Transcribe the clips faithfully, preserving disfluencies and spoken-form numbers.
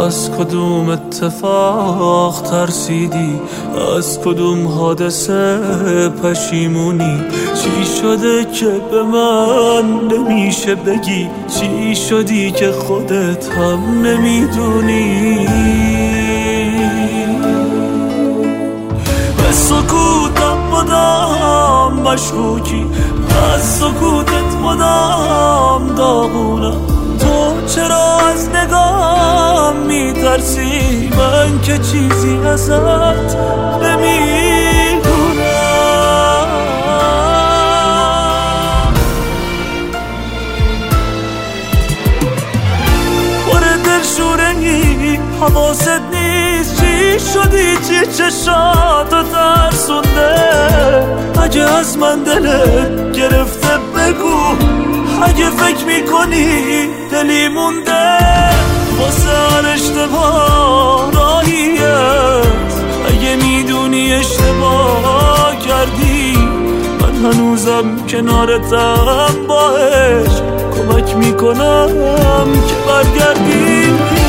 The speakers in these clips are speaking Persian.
از کدوم اتفاق ترسیدی؟ از کدوم حادثه پشیمونی؟ چی شده که به من نمیشه بگی؟ چی شدی که خودت هم نمیدونی؟ به سکوتم مدام مشکوکی، از سکوتت مدام داغونم. تو چرا از نگام میترسی؟ من که چیزی ازت نمیدونم. پر دلشوره‌ای حواست نیست چی شدی؟ چی چشاتو ترسونده؟ اگه از من دلت گرفته بگو، اگه فکر میکنی دلی مونده واسه هر اشتباه راهی است. اگه میدونی اشتباه کردی من هنوزم کنارتم، با عشق کمک میکنم که برگردی.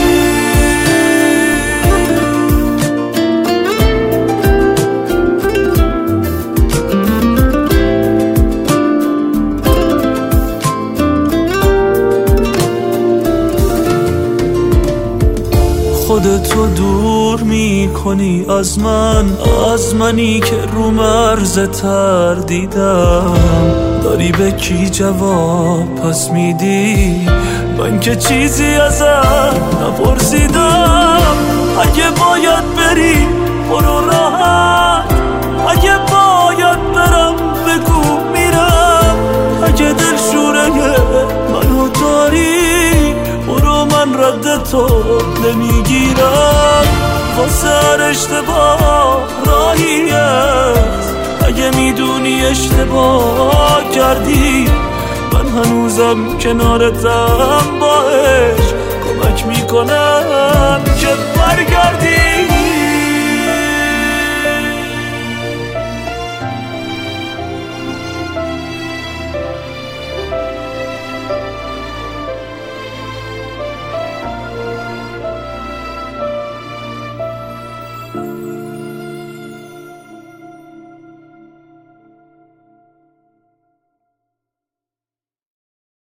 خودتو دور میکنی از من، از منی که رو مرز تردیدم. داری به کی جواب پس میدی؟ من که چیزی ازت نپرسیدم. اگه باید بری برو راحت، اگه باید برم بگو میرم. اگه دلشوره منو داری برو، من رد تو نمیگیرم. واسه هر اشتباه راهی است. اگه میدونی اشتباه کردی من هنوزم کنارتم، با عشق کمک میکنم که برگردی.